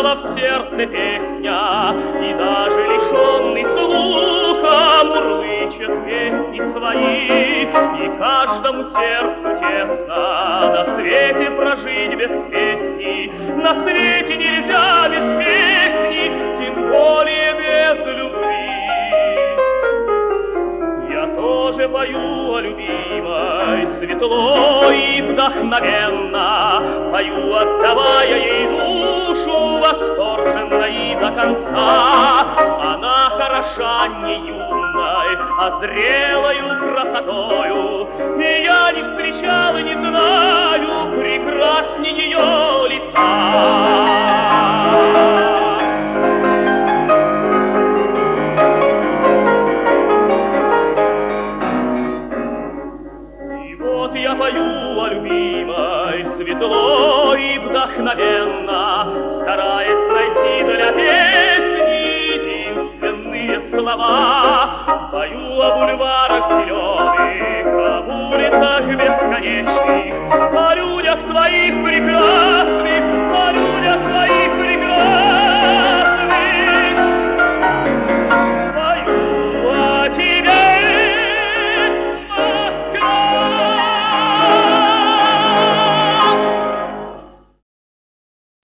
застряла в сердце песня, и даже лишенный слуха мурлычет песни свои, и каждому сердцу тесно на свете прожить без песни. На свете нельзя без песни, тем более без любви. Я тоже пою о любимой светло и вдохновенно, пою, отдавая ей душу восторженно и до конца. Она хороша не юной, а зрелою красотою, и я не встречал и не знаю прекрасней ее лица. Я пою о любимой светло и вдохновенно, стараясь найти для песни единственные слова. Пою о бульварах зеленых, об улицах бесконечных,